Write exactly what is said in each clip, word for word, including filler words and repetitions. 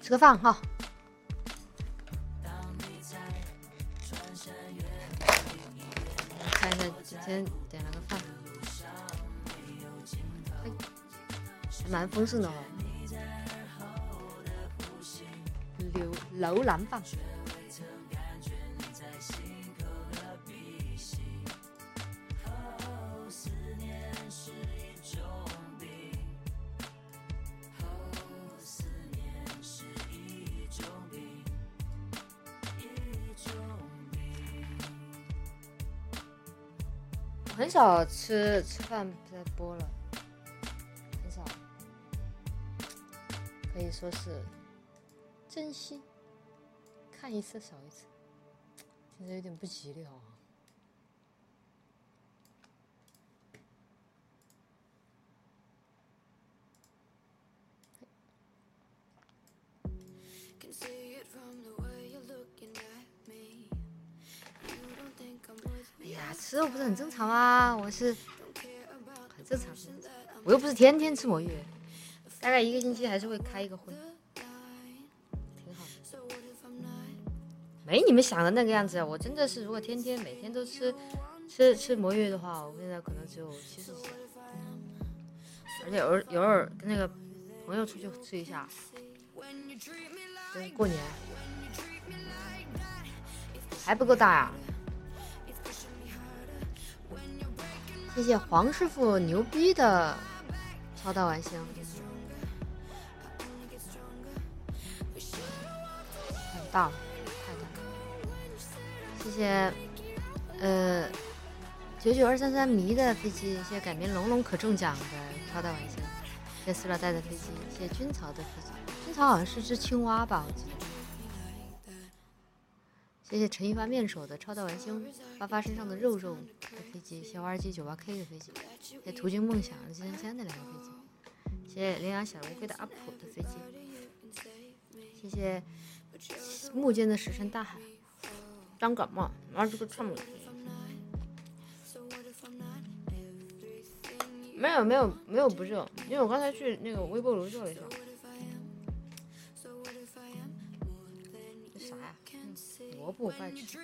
吃个饭哈。看一下今天点了个饭，哎，还蛮丰盛的哦。柳楼兰饭。很少吃吃饭在播了，很少，可以说是珍惜，看一次少一次，现在有点不吉利哦。哎呀，吃肉不是很正常吗？我是很正常，我又不是天天吃魔芋，大概一个星期还是会开一个荤，挺好的。没你们想的那个样子，我真的是如果天天每天都吃吃吃魔芋的话，我现在可能只有七十几，而且偶尔偶尔跟那个朋友出去吃一下，跟过年还不够大呀。谢谢黄师傅牛逼的超大碗香，很大了，太大了。谢谢呃九九二三三迷的飞机，谢谢改名龙龙可中奖的超大碗香，谢谢塑料袋的飞机，谢谢军曹的飞机，军曹好像是只青蛙吧，我记得。谢谢陈一发面手的超大丸星，发发身上的肉肉的飞机，谢谢二 G 九八 K 的飞机，谢谢途经梦想的金三的两个飞机，谢谢羚羊小乌龟的阿普的飞机，谢谢木间的石沉大海，张感冒，然后这个唱的没有没有没有不热，因为我刚才去那个微波炉做了一下。这啥呀？嗯、萝卜饭吃。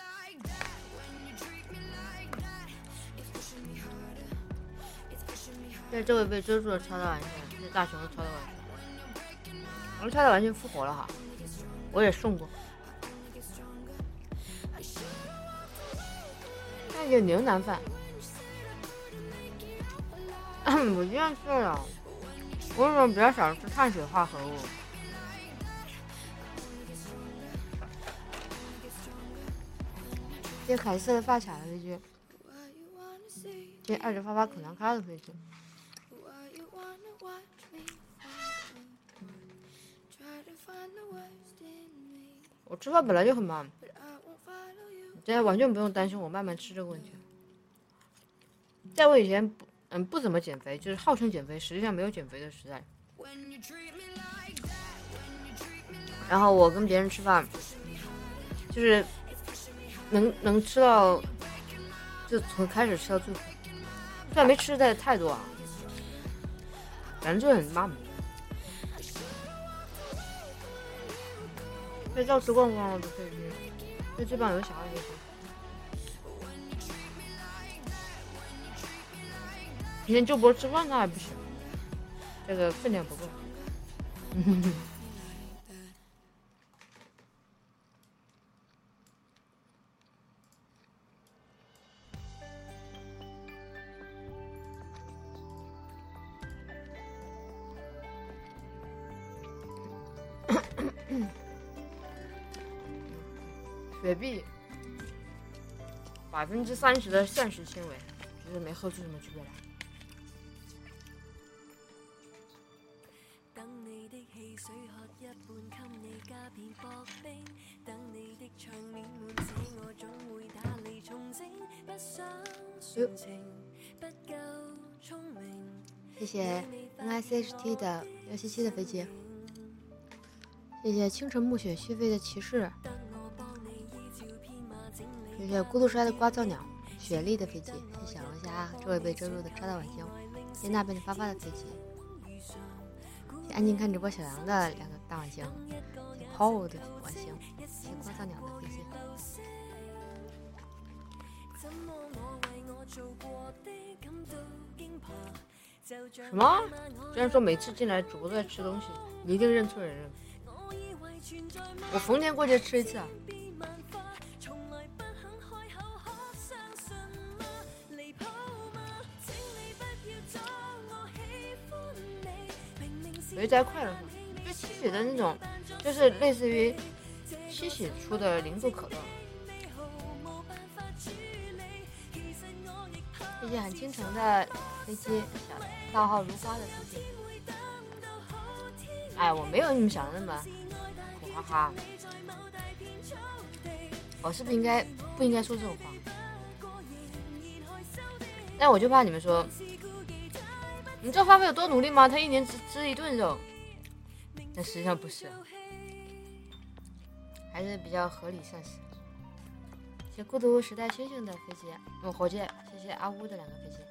对，这位被遮住了超大完全，这大熊的超大完全，我的超大完全复活了哈，我也送过。那有牛腩饭，我今天吃了，我为什么比较少吃碳水化合物？谢谢凯瑟的发卡的飞机，谢谢爱着发发口粮咖的飞机。我吃饭本来就很慢，现在完全不用担心我慢慢吃这个问题。在我以前不嗯不怎么减肥，就是号称减肥，实际上没有减肥的时代。然后我跟别人吃饭，就是能能吃到，就从开始吃到最后，虽然没吃的太多啊，反正就很慢。可以照吃逛逛，我都可以去。就这帮有小孩就行。今天就播吃饭那还不行，这个分量不够。雪碧百分之三十的膳食纤维，就是没喝出什么区别来。谢谢 N I C H T 的幺七七的飞机，谢谢清晨暮雪续费的骑士，谢谢咕噜摔的刮噪鸟，雪莉的飞机，谢谢小龙虾，这位被遮住的超大晚星，谢谢那边的发发的飞机，谢谢安静看直播小杨的两个大晚香，些泡的晚香，些夸张娘的飞机。什么？居然说每次进来主播都在吃东西，你一定认错人了。我逢年过节吃一次啊。肥宅快乐就七喜的那种，就是类似于七喜出的零度可乐。这些很倾城的飞机，道号如花的飞机。哎，我没有你们想的那么苦哈哈。我是不是应该不应该说这种话？但我就怕你们说，你知道发飞有多努力吗？他一年只吃一顿肉。但实际上不是，还是比较合理算是。谢孤独时代星星的飞机，嗯，火箭，谢谢阿乌的两个飞机。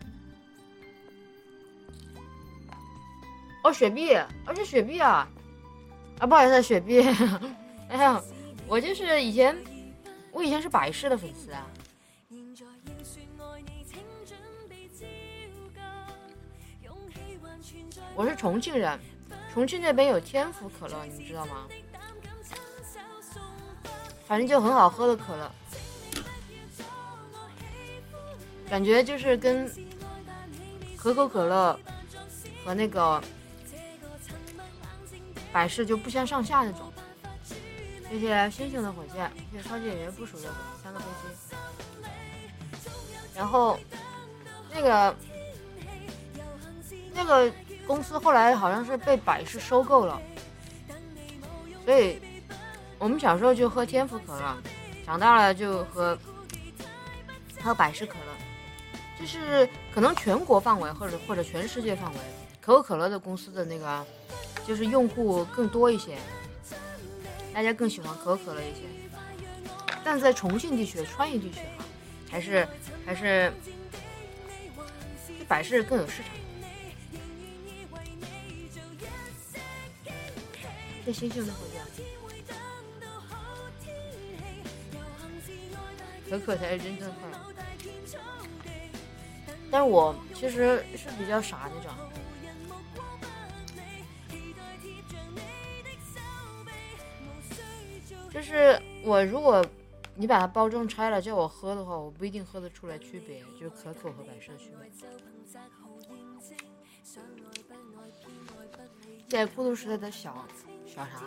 哦，雪碧，而且雪碧啊，啊，不好意思，雪碧。哎呀，我就是以前，我以前是百事的粉丝啊。我是重庆人，重庆那边有天府可乐，你们知道吗？反正就很好喝的可乐，感觉就是跟可口可乐和那个百事就不相上下那种。谢谢星星的火箭，谢谢超级演员部署的三个飞机。然后那个那个公司后来好像是被百事收购了，所以我们小时候就喝天府可乐，长大了就喝喝百事可乐。就是可能全国范围或者或者全世界范围，可口可乐的公司的那个就是用户更多一些，大家更喜欢可口可乐一些。但在重庆地区、川渝地区哈，还是还是百事更有市场。这星星的火箭，可可才是真正的快乐。但是我其实是比较傻那种，就是我如果你把它包装拆了叫我喝的话，我不一定喝得出来区别，就是可口和百事的区别。在孤独时代的小小啥？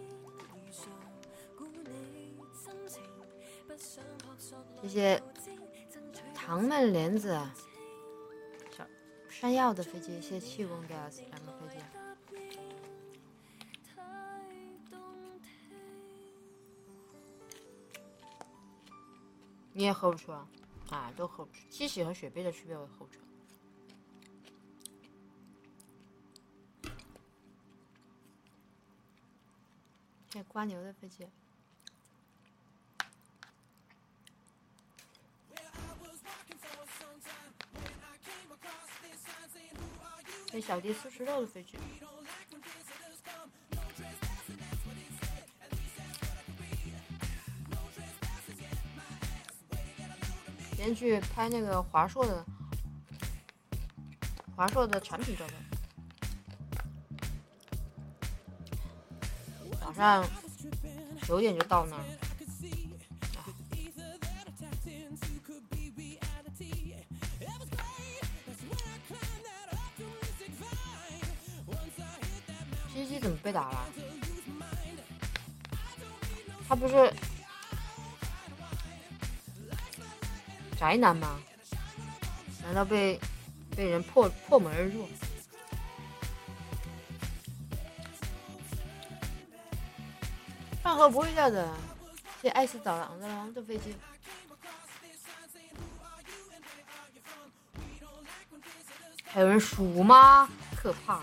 谢谢糖焖莲子。山药的飞机，谢谢气功的两个飞机。你也喝不出啊？啊，都喝不出。七喜和雪碧的区别我也喝不出。谢谢瓜牛的飞机。谢小弟四十六的飞机。先去拍那个华硕的华硕的产品照片。早上九点就到那儿。鸡鸡怎么被打了？他不是宅男吗？难道被被人破破门而入？饭盒不会掉的。谢谢爱死早狼的狼的飞机。还有人数吗？可怕！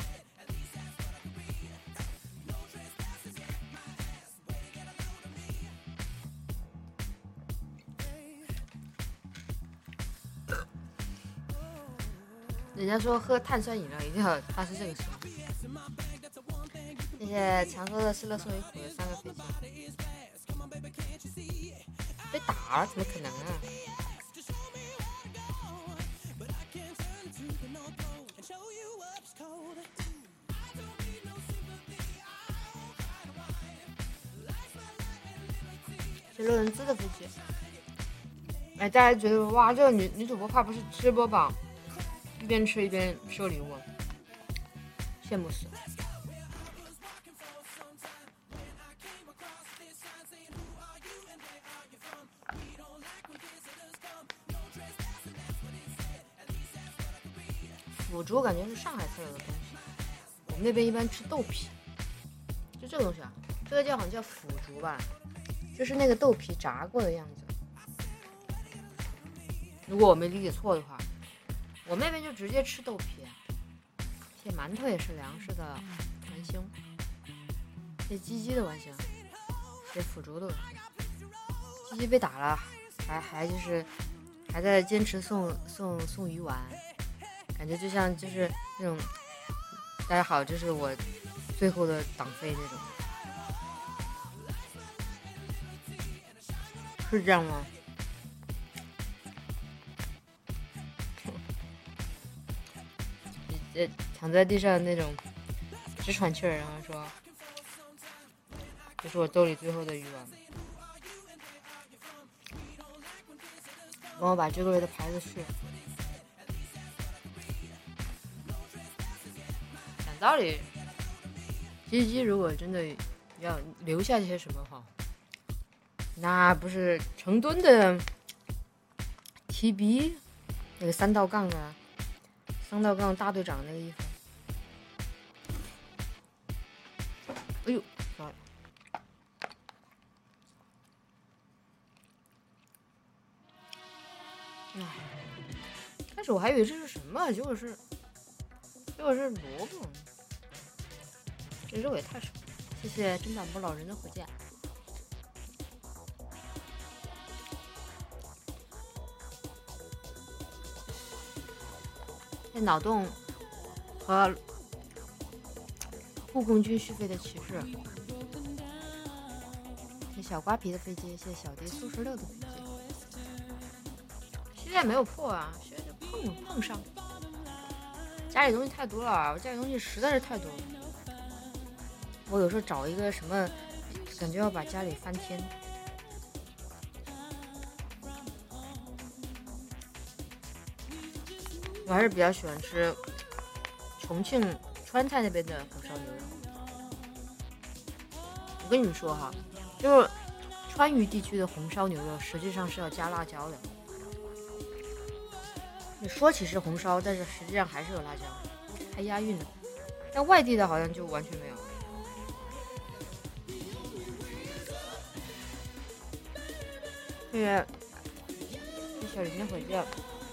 人家说喝碳酸饮料一定要发生这个时候。谢谢谢强哥的失乐送一虎的三个飞机。被打了？怎么可能啊？是洛伦兹的飞机。哎，大家觉得哇，这个女女主播怕不是吃播吧？一边吃一边收礼物，羡慕死。腐竹感觉是上海特有的东西，我们那边一般吃豆皮，就这个东西啊，这个叫好像叫腐竹吧，就是那个豆皮炸过的样子。如果我没理解错的话，我们那边就直接吃豆皮啊。这馒头也是粮食的完形，这鸡鸡的完形，这腐竹的完形。鸡鸡被打了，还还就是还在坚持送送送鱼丸，感觉就像就是那种大家好，这是我最后的党费那种，是这样吗？呃，躺在地上那种直喘气儿，然后说：“这是我兜里最后的鱼丸。”帮我把这个月的牌子去。讲道理，鸡鸡如果真的要留下些什么话，那不是成吨的 T B 那个三道杠啊。三道杠大队长那个衣服，哎呦 ，sorry， 哎，开始我还以为这是什么，结果是，结果是萝卜，这肉也太少了。谢谢砧板不老人的火箭。这脑洞和护工军续费的骑士，谢小瓜皮的飞机，谢小迪苏十六的飞机。现在没有破啊，现在就碰碰上。家里东西太多了，我家里东西实在是太多了。我有时候找一个什么，感觉要把家里翻天。我还是比较喜欢吃重庆川菜那边的红烧牛肉。我跟你们说哈，就是川渝地区的红烧牛肉实际上是要加辣椒的。你说起是红烧，但是实际上还是有辣椒，还押韵呢。但外地的好像就完全没有。谢谢小林的火箭。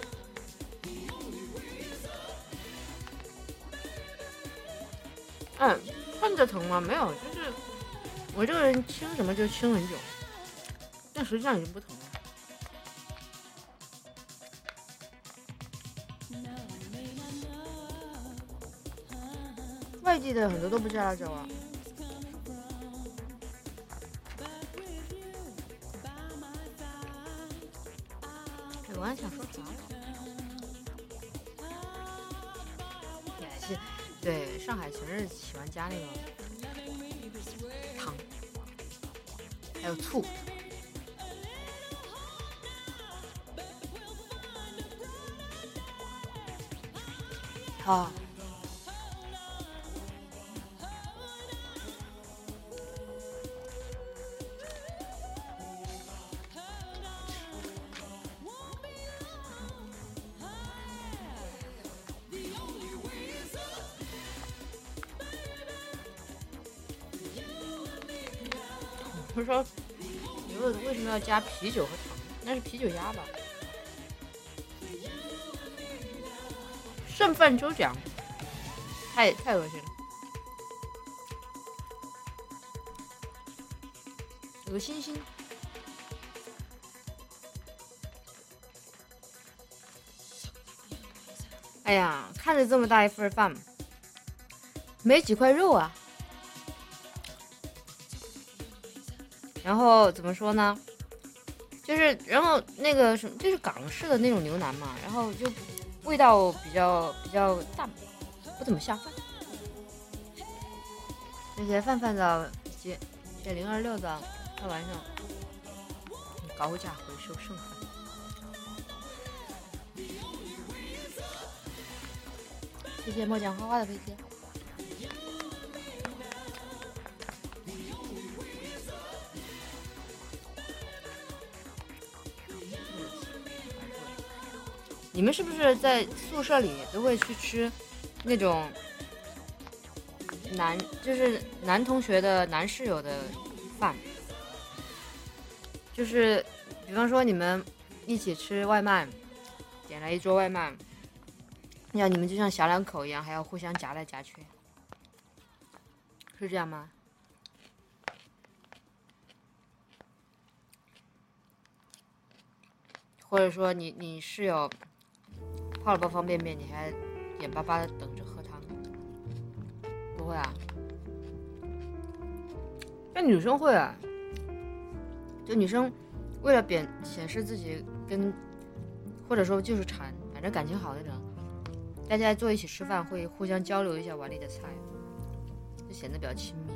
嗯，看着疼吗？没有，就是我这个人轻什么就轻很久，但实际上已经不疼了。外地的很多都不加辣椒啊。我还想说啥？也是。对，上海全是喜欢加那个糖，还有醋。好。他说：“牛肉为什么要加啤酒和糖？那是啤酒鸭吧？剩饭抽奖，太太恶心了，恶心心。哎呀，看着这么大一份饭，没几块肉啊！ 然后怎么说呢？就是然后那个什么，就是港式的那种牛腩嘛，然后就味道比较比较淡，不怎么下饭。那些泛泛的些些零二六的开玩笑，高价回收剩饭。谢谢墨讲花花的飞机。你们是不是在宿舍里都会去吃那种男就是男同学的男室友的饭？就是比方说你们一起吃外卖，点了一桌外卖，那你们就像小两口一样，还要互相夹来夹去，是这样吗？或者说你你室友泡了包方便面，你还眼巴巴的等着喝汤？不会啊，那女生会啊，就女生为了显显示自己跟，或者说就是馋，反正感情好那种，大家坐一起吃饭会互相交流一下碗里的菜，就显得比较亲密。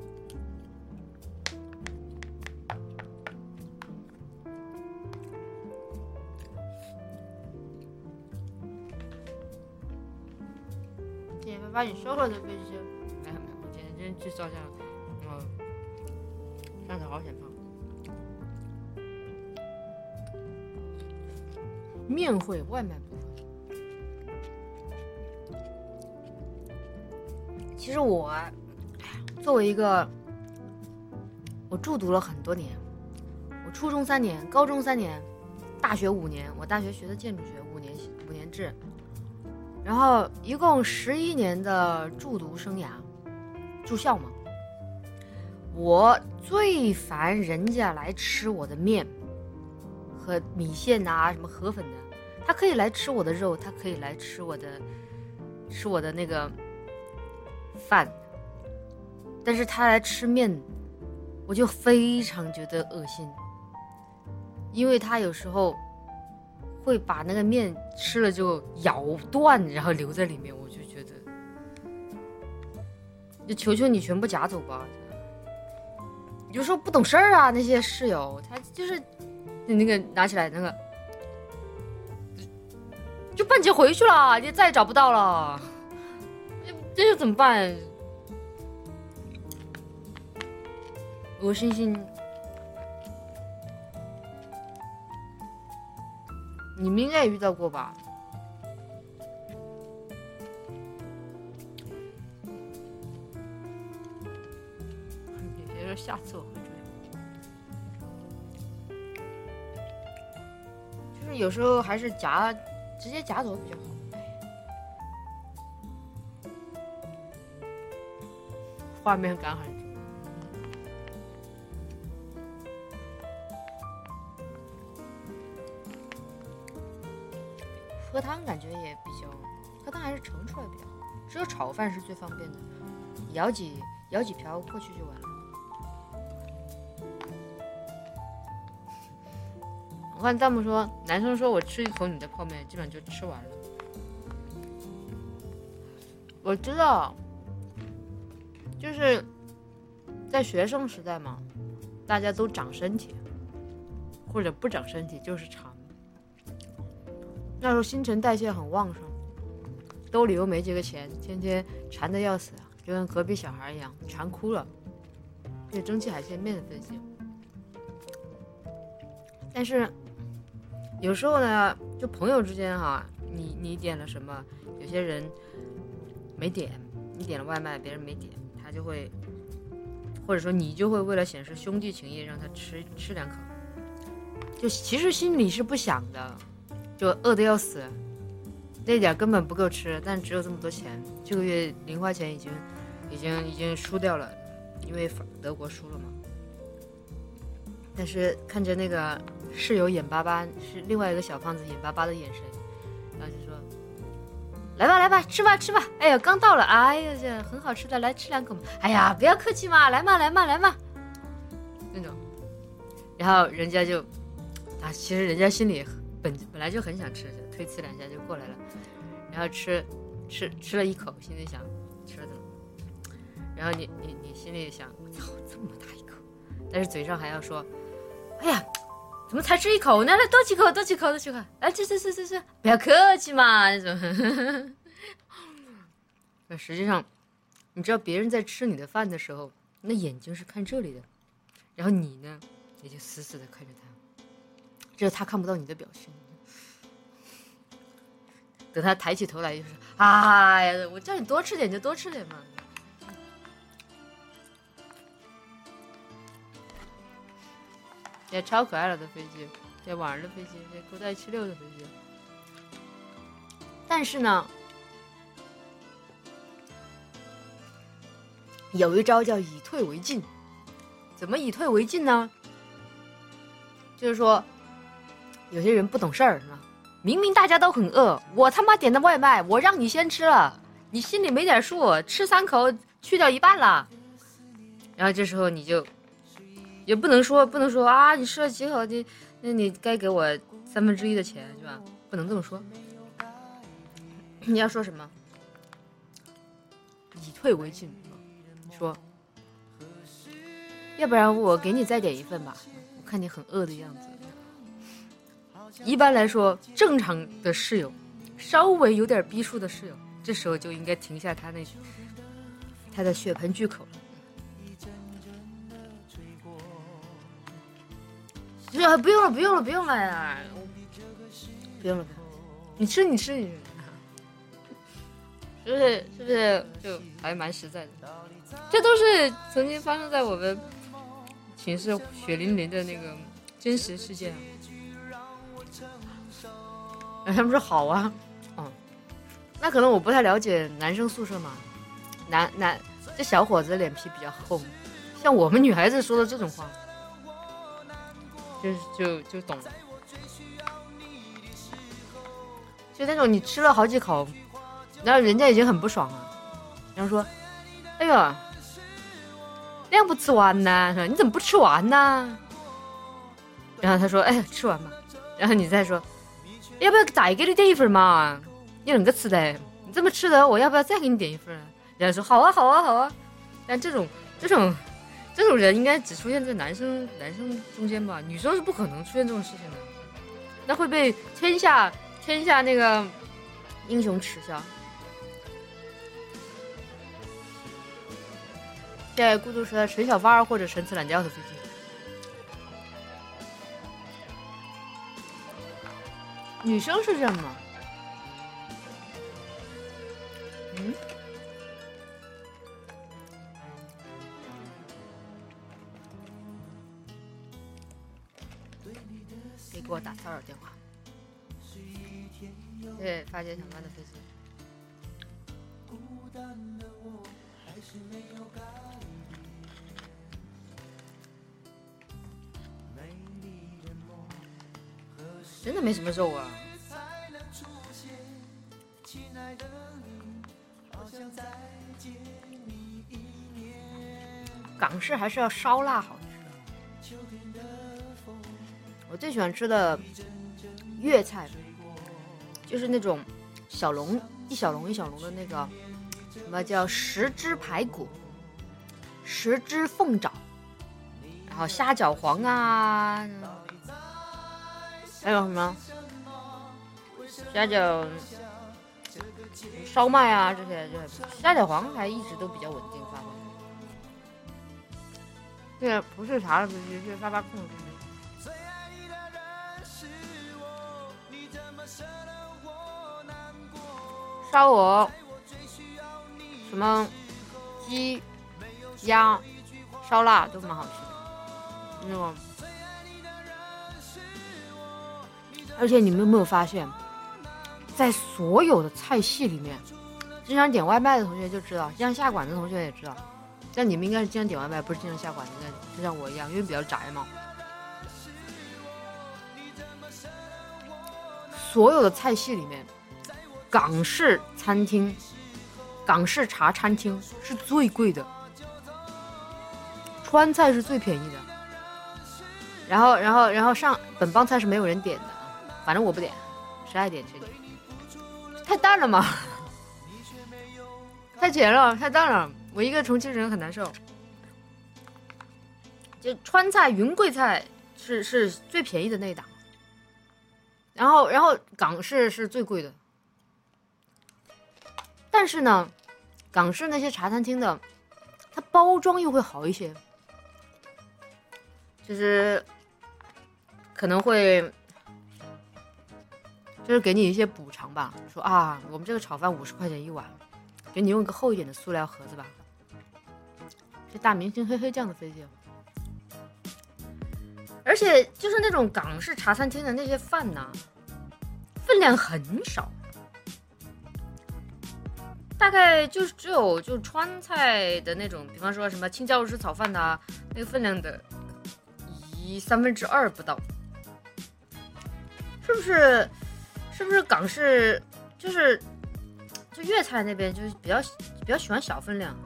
把你收了的飞机，没有没有，我今天真去照相，嗯，上头好显胖。面会外卖部分，其实我，作为一个，我住读了很多年，我初中三年，高中三年，大学五年，我大学学的建筑学，五年五年制。然后一共十一年的住读生涯，住校嘛。我最烦人家来吃我的面和米线啊，什么河粉的。他可以来吃我的肉，他可以来吃我的吃我的那个饭，但是他来吃面，我就非常觉得恶心，因为他有时候会把那个面吃了就咬断，然后留在里面，我就觉得，就求求你全部夹走吧。有时候不懂事儿啊，那些室友他就是那个拿起来那个，就半截回去了，你再也找不到了，这就怎么办？我星星。你们应该也遇到过吧？别说下次我会追，就是有时候还是夹直接夹走比较好。画面感很重。喝汤感觉也比较，喝汤还是盛出来比较好，只有炒饭是最方便的，舀几舀几瓢过去就完了。我看弹幕说，男生说我吃一口你的泡面，基本就吃完了。我知道，就是在学生时代嘛，大家都长身体，或者不长身体就是馋。那时候新陈代谢很旺盛，兜里又没几个钱，天天馋得要死，就跟隔壁小孩一样，馋哭了。这蒸汽海鲜面的分析，但是有时候呢，就朋友之间哈，你你点了什么，有些人没点，你点了外卖，别人没点，他就会，或者说你就会为了显示兄弟情谊，让他吃吃两口，就其实心里是不想的。就饿得要死，那点根本不够吃，但只有这么多钱，这个月零花钱已经已经已经输掉了，因为德国输了嘛。但是看着那个室友眼巴巴，是另外一个小胖子眼巴巴的眼神，然后就说：“来吧来吧，吃吧吃吧，哎呀刚到了，哎呀这很好吃的，来吃两口嘛，哎呀不要客气嘛，来嘛来嘛来嘛。”那种然后人家就啊，其实人家心里本本来就很想吃，就推辞两下就过来了，然后吃吃吃了一口，心里想吃了怎么，然后你你你心里想，我操，这么大一口，但是嘴上还要说，哎呀，怎么才吃一口呢？来多几口，多几口，多几口，来吃吃吃吃吃，不要客气嘛，那种。那实际上，你知道别人在吃你的饭的时候，那眼睛是看这里的，然后你呢，也就死死的看着他，这他看不到你的表情。等他抬起头来，就是，哎呀，我叫你多吃点就多吃点嘛。也超可爱了的飞机，也玩的飞机，也国代七六的飞机。但是呢，有一招叫以退为进。怎么以退为进呢？就是说，有些人不懂事儿，是吧？明明大家都很饿，我他妈点的外卖，我让你先吃了，你心里没点数，吃三口去掉一半了。然后这时候你就。也不能说不能说啊，你吃了几口，你那你该给我三分之一的钱是吧？不能这么说。你要说什么？以退为进。你说，要不然我给你再点一份吧，我看你很饿的样子。一般来说，正常的室友，稍微有点逼数的室友，这时候就应该停下他那他的血盆巨口了。就是不用了，不用了，不用了呀！不用了，不用了，你吃，你吃，你吃，是不是？是不是？就还蛮实在的。这都是曾经发生在我们寝室血淋淋的那个真实事件。然后他们说好啊，哦，那可能我不太了解男生宿舍嘛，男男这小伙子脸皮比较厚，像我们女孩子说的这种话。就就就懂了，就那种你吃了好几口，然后人家已经很不爽了，然后说：“哎呦，那样不吃完呢？你怎么不吃完呢？”然后他说：“哎，吃完吧。”然后你再说：“要不要再给你点一份嘛？你啷个吃的？你这么吃的，我要不要再给你点一份？”然后说：“好啊，好啊，好啊。”但这种这种。这种人应该只出现在男生男生中间吧，女生是不可能出现这种事情的，那会被天下天下那个英雄耻笑。在孤独时的陈小发或者陈词滥调的飞机，女生是这样吗？嗯。给我打骚扰电话。对，发接想班的飞机。真的没什么肉啊。港式还是要烧腊好吃。我最喜欢吃的粤菜就是那种小笼一小笼一小笼的那个什么叫十只排骨、十只凤爪，然后虾饺黄啊，还有什么虾饺烧麦啊，这些这虾饺黄还一直都比较稳定发挥。这个不是茶的飞机，是发发控的飞机。烧鹅什么鸡鸭烧腊都蛮好吃的那种。而且你们有没有发现，在所有的菜系里面，经常点外卖的同学就知道，经常下馆子的同学也知道，但你们应该是经常点外卖，不是经常下馆子，就像我一样，因为比较宅嘛。所有的菜系里面，港式餐厅、港式茶餐厅是最贵的，川菜是最便宜的。 然后然后然后上本帮菜是没有人点的，反正我不点，谁爱点谁点。太淡了嘛，太甜了，太淡了，我一个重庆人很难受。就川菜、云贵菜是是最便宜的那一档，然后然后港式是最贵的。但是呢，港式那些茶餐厅的，它包装又会好一些，就是可能会就是给你一些补偿吧，说啊，我们这个炒饭五十块钱一碗，给你用一个厚一点的塑料盒子吧。这大明星黑黑酱的飞机，而且就是那种港式茶餐厅的那些饭呢，分量很少。大概就是只有就川菜的那种，比方说什么青椒肉丝炒饭呐，那个分量的一三分之二不到，是不是？是不是港式就是就粤菜那边就是比较比较喜欢小分量？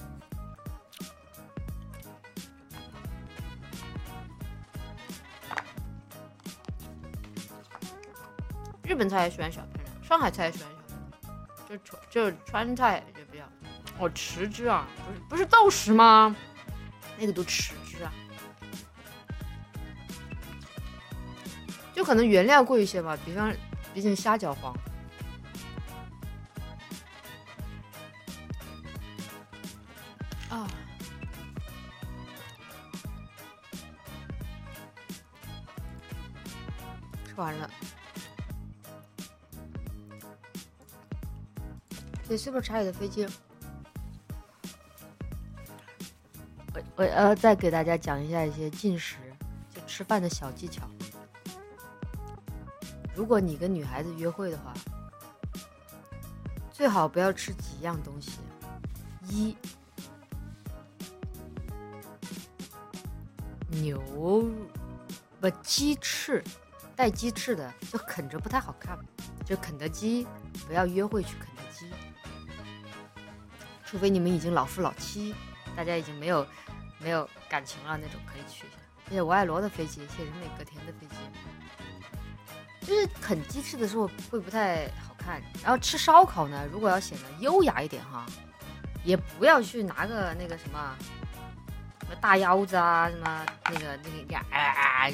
日本菜也喜欢小分量，上海菜也喜欢小分量。就就川菜就比较，哦，豉汁啊，不是不是豆豉吗？那个都豉汁啊，就可能原料贵一些吧，比方毕竟虾饺黄。啊，吃完了。对 Super 茶里的飞机，我我要再给大家讲一下一些进食就吃饭的小技巧。如果你跟女孩子约会的话，最好不要吃几样东西。一，牛不鸡翅，带鸡翅的就啃着不太好看，就肯德基不要约会去肯德基。除非你们已经老夫老妻，大家已经没有没有感情了那种，可以去一下。谢谢我爱罗的飞机，谢谢人美隔田的飞机。就是啃鸡翅的时候会不太好看，然后吃烧烤呢，如果要显得优雅一点哈，也不要去拿个那个什么什么大腰子啊，什么那个那个呀啊！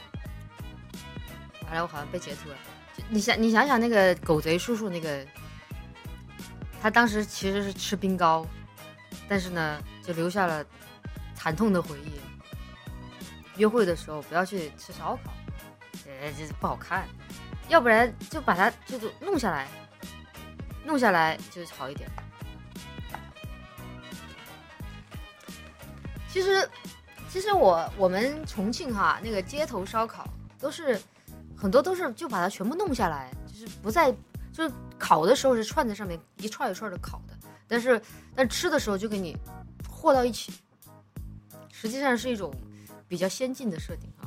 完了，我好像被截图了。你想你想想那个狗贼叔叔那个。他当时其实是吃冰糕，但是呢，就留下了惨痛的回忆。约会的时候不要去吃烧烤，呃，这不好看。要不然就把它就弄下来，弄下来就好一点。其实，其实我我们重庆哈那个街头烧烤都是很多都是就把它全部弄下来，就是不再。就是烤的时候是串在上面一串一串的烤的，但是但吃的时候就给你和到一起，实际上是一种比较先进的设定啊。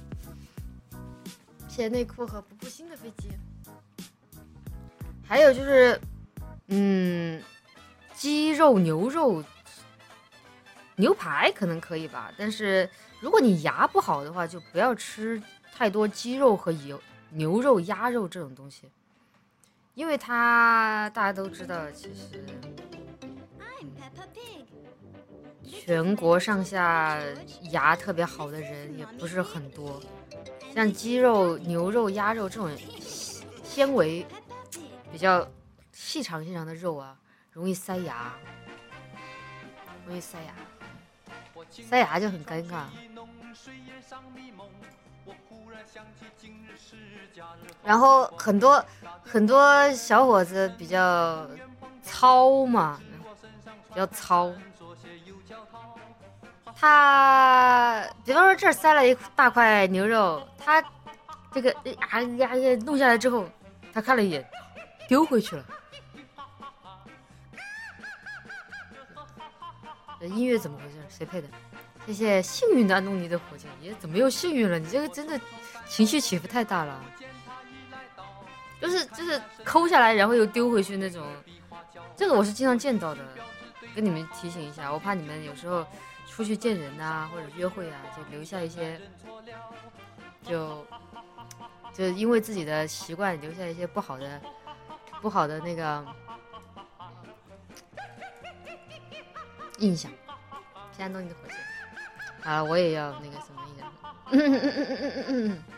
谢谢内裤和不布星的飞机。还有就是，嗯，鸡肉、牛肉、牛排可能可以吧，但是如果你牙不好的话，就不要吃太多鸡肉和油、牛肉、鸭肉这种东西。因为它大家都知道，其实、嗯、全国上下牙特别好的人也不是很多。像鸡肉、牛肉、鸭肉这种纤维比较细长细长的肉啊，容易塞牙，容易塞牙，塞牙就很尴尬。然后很多很多小伙子比较糙嘛，比较糙。他比方说这儿塞了一大块牛肉，他这个呀呀呀弄下来之后，他看了一眼，丢回去了。音乐怎么回事？谁配的？谢谢幸运的安东尼的火箭，也怎么又幸运了？你这个真的情绪起伏太大了，就是就是抠下来然后又丢回去那种，这个我是经常见到的，跟你们提醒一下，我怕你们有时候出去见人啊，或者约会啊，就留下一些，就就因为自己的习惯留下一些不好的不好的那个印象。谢安东尼的火箭，好了，我也要那个什么一点。嗯嗯嗯嗯嗯嗯嗯嗯。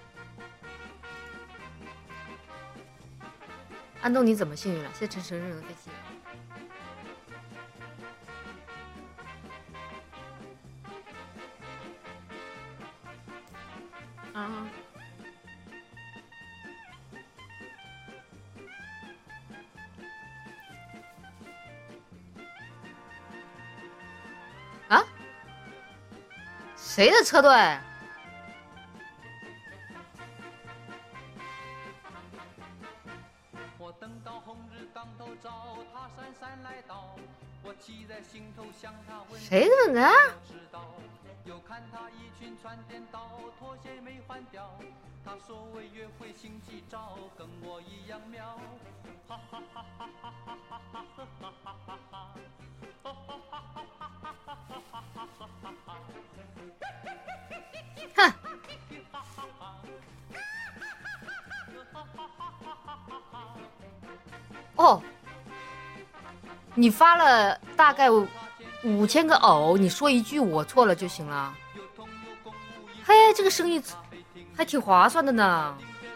安东尼怎么幸运了？谢陈晨晨的飞机。啊。啊？谁的车队？我等到红日当头照，他姗姗来到，我骑在心头向他问。谁的呢？又看他一群穿颠倒，拖鞋没换掉。他所谓约会心急照，跟我一样妙。哈哈哈哈哈哈哈哈哈哈哈哈。哼。哦，你发了大概五千个偶，你说一句我错了就行了。嘿，这个生意还挺划算的呢。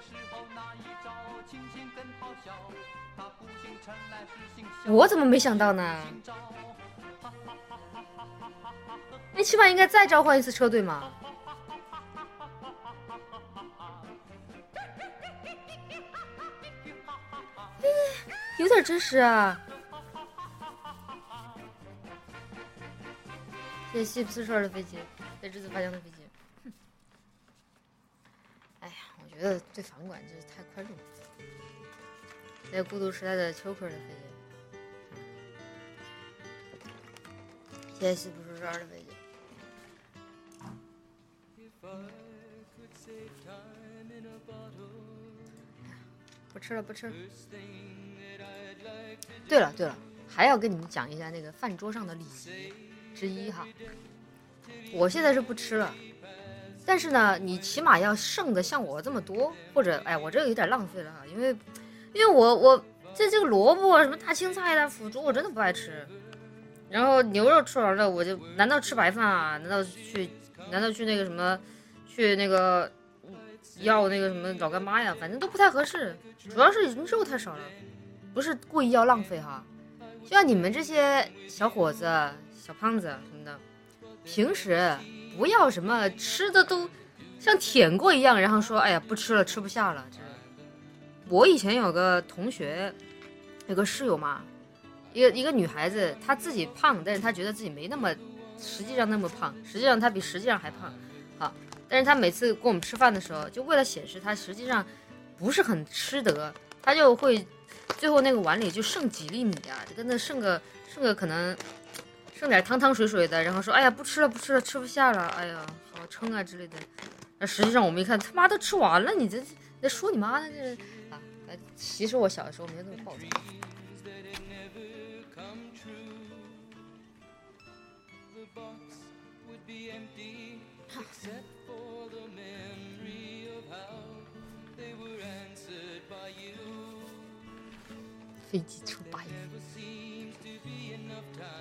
我怎么没想到呢？你起码应该再召唤一次车队嘛。有点真实啊。谢谢西普四十二的飞机，谢栀子发浆的飞机。哎呀，我觉得对房管就是太宽容了。谢谢孤独时代的秋克的飞机，谢谢西普四十二的飞机。不吃了，不吃了。对了对了，还要跟你们讲一下那个饭桌上的礼仪之一哈。我现在是不吃了，但是呢，你起码要剩的像我这么多，或者哎，我这个有点浪费了哈，因为因为我我这这个萝卜什么大青菜的腐竹我真的不爱吃，然后牛肉吃完了，我就难道吃白饭啊？难道去难道去那个什么去那个要那个什么老干妈呀？反正都不太合适，主要是肉太少了，不是故意要浪费哈。就像你们这些小伙子、小胖子什么的，平时不要什么吃的都像舔过一样，然后说哎呀不吃了，吃不下了。我以前有个同学，有个室友嘛，一个一个女孩子，她自己胖，但是她觉得自己没那么实际上那么胖，实际上她比实际上还胖，好，但是她每次跟我们吃饭的时候，就为了显示她实际上不是很吃得，她就会最后那个碗里就剩几粒米啊，就跟那剩个剩个可能剩点汤汤水水的，然后说哎呀不吃了不吃了，吃不下了，哎呀好撑啊之类的。那实际上我们一看，他妈都吃完了，你这在说你妈呢这啊！其实我小的时候没有那么暴躁。飞机出八音。